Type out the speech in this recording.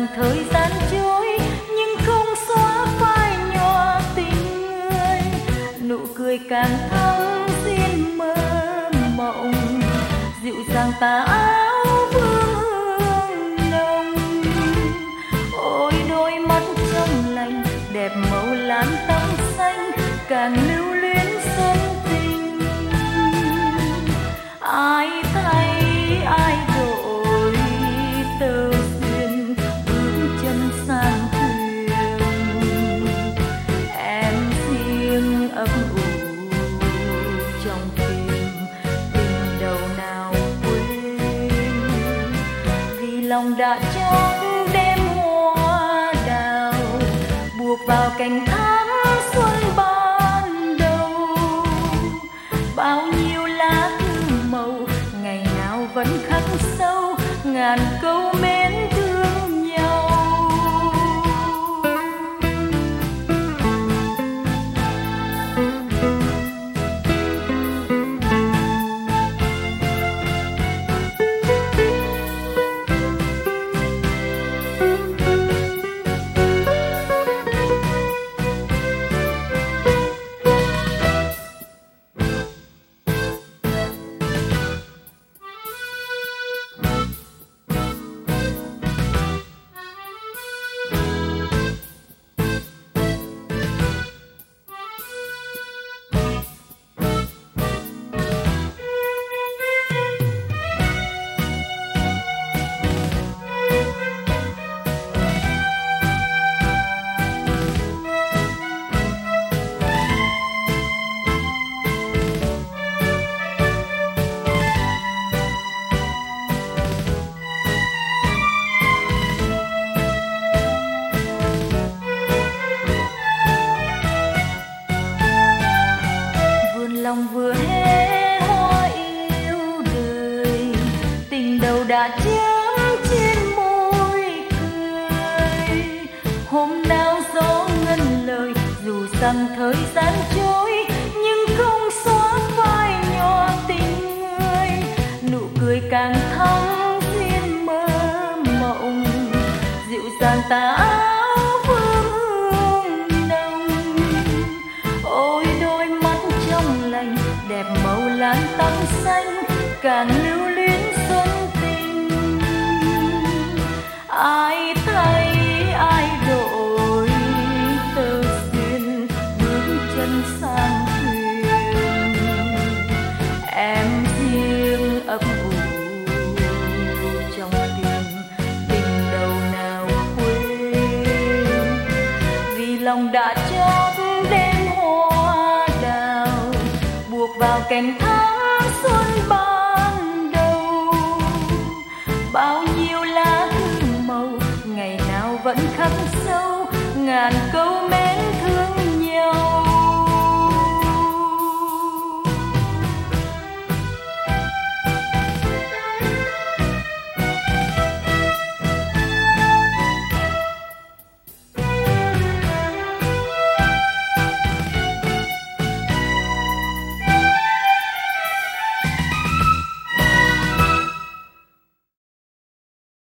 rằng thời gian trôi nhưng không xóa phai nhòa tình người. Nụ cười càng thắm duyên mơ mộng, dịu dàng tà áo vương hương nồng. Ôi đôi mắt trong lành đẹp màu lan tóc xanh, càng lưu luyến xuân tình. Ai thay ai đổi tơ duyên, bước chân sang thuyền. Em riêng ấp ủ trong tim, tình đầu nào quên. Vì lòng đã chót đêm hoa đào, buộc vào cành thắm xuân ban đầu. Bao nhiêu lá thư màu ngày nào vẫn khắc sâu ngàn câu mến thương nhau. Lòng vừa hé hoa yêu đời, tình đầu đã chớm trên môi cười. Hôm nào gió ngân lời, dù rằng thời gian trôi nhưng không xóa phai nhòa tình người. Nụ cười càng thắm duyên mơ mộng, dịu dàng tà áo vương hương nồng. Ôi đôi mắt trong lành đẹp màu lan tóc xanh, càng lưu luyến xuân tình. Ai thay ai đổi tơ duyên, bước chân sang thuyền. Em riêng ấp ủ trong tim, tình đầu nào quên. Vì lòng đã chót đêm hoa đào, buộc vào cành thắm xuân ban đầu. Bao nhiêu lá thư màu ngày nào vẫn khắc sâu ngàn câu